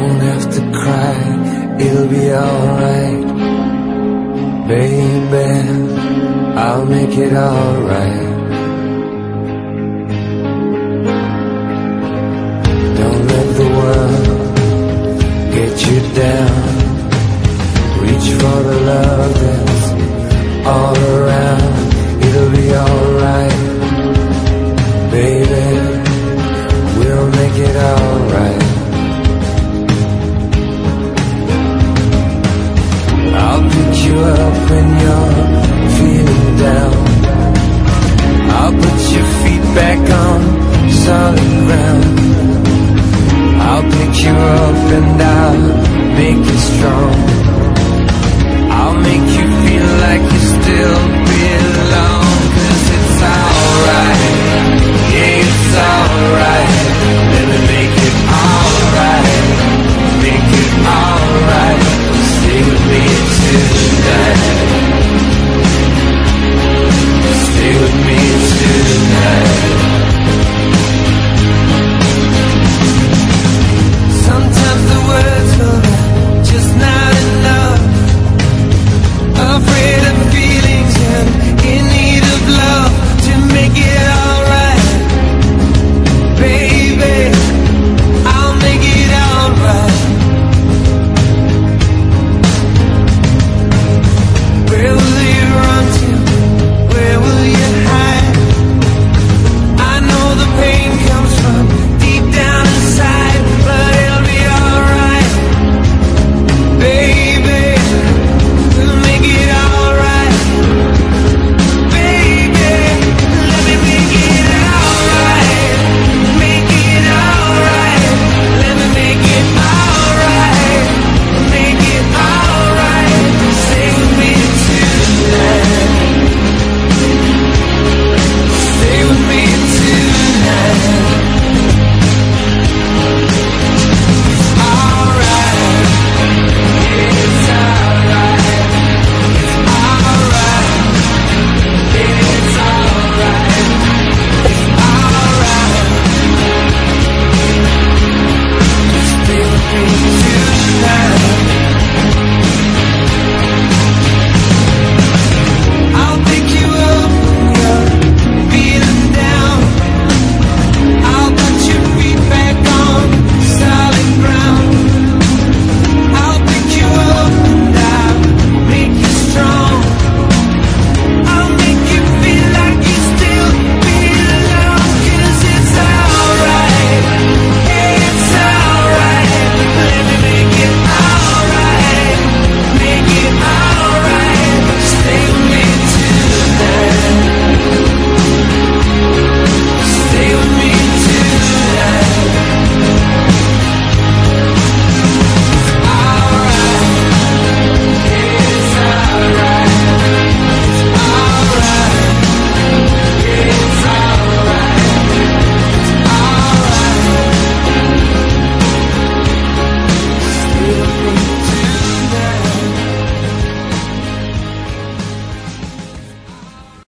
don't have to cry, it'll be alright. Baby, I'll make it alright. Don't let the world get you down. Reach for the love that's all around. It'll be alright. Baby, we'll make it alright. I'll pick you up when you're feeling down. I'll put your feet back on solid ground. I'll pick you up and I'll make you strong. I'll make you feel like you still belong.